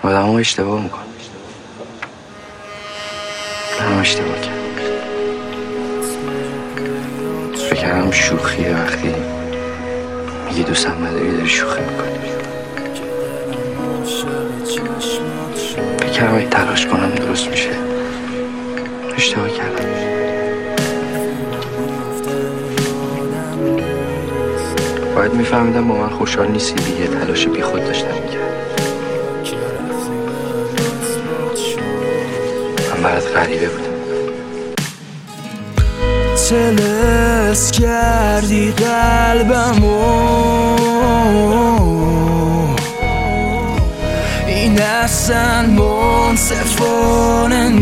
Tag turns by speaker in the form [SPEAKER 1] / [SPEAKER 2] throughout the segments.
[SPEAKER 1] آدم ها اشتباه میکن. منم اشتباه کردم. فکرم شوخیه وقتی میگی دوستم نداری داری شوخی میکنی. فکرم اگه تلاش کنم درست میشه. اشتباه کردم. باید میفهمیدم با من خوشحال نیستی دیگه. تلاش بی خود داشتم میکردم. من برات غریبه بودم.
[SPEAKER 2] تلس کردی قلبمو، این اصلا منصفانه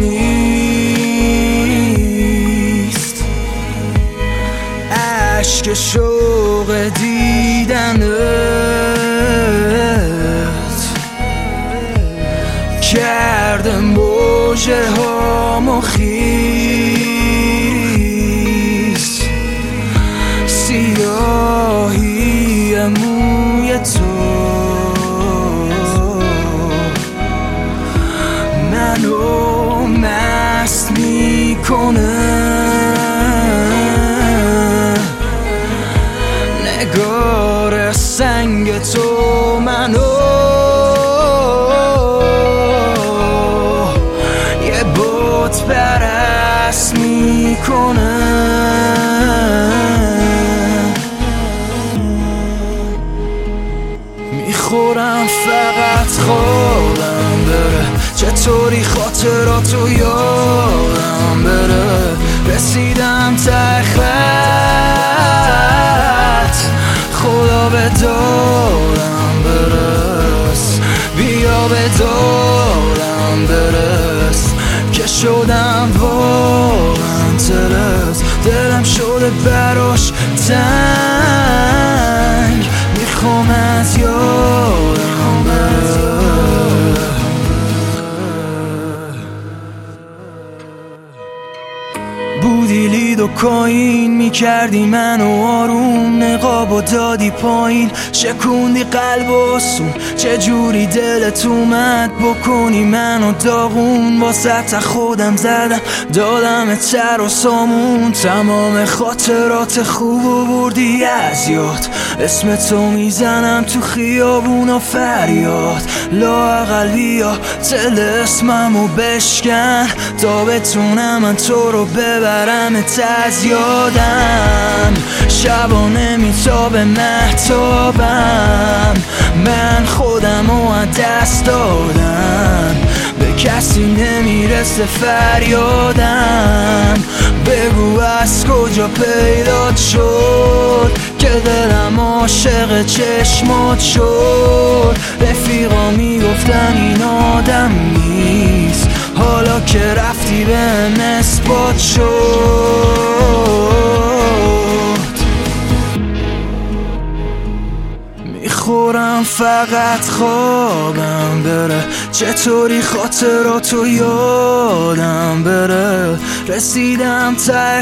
[SPEAKER 2] نیست. عشق شوق دیدنت کرده موجه هامو خیس. سیاهی موی تو منو مست میکنه. نگار سنگ تو منو یه بت پرست میکنه. میخورم فقط خوابم بره، چطوری خاطراتو یادم بره. رسیدم ته خط، خدا به دارم برس، بیا به دارم برس. که شدم واقعا ترس، دلم شده براش تنگ. میخوام از یادم بره. بودی لید و کاین، میکردی منو آروم. نقاب و دادی پایین، شکوندی قلب و سون. چجوری دلت اومد بکنی منو داغون. واسه خودم زدم دادم تر و سامون. تمام خاطرات خوب و بردی از یاد. اسم تو میزنم تو خیابون و فریاد. لااقل بیا طلسممو بشکن تا بتونم من تو رو ببرمت از یادم. شبا نمیتابه مهتابم، من خودمو از دست دادم. به کسی نمیرسه فریادم. بگو از کجا پیدات شد که دلم عاشق چشمات شد. رفیقا میگفتن این آدم نیست، حالا که رفتی بهم اثبات شد. میخورم فقط خوابم بره، چطوری خاطراتو یادم بره. رسیدم ته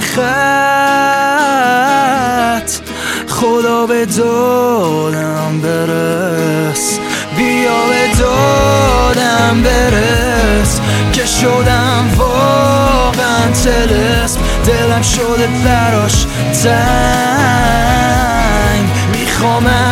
[SPEAKER 2] خط، خدا به دادم برس، بیا به دادم برس. که شدم واقعا طلسم، دلم شده براش تنگ. میخوام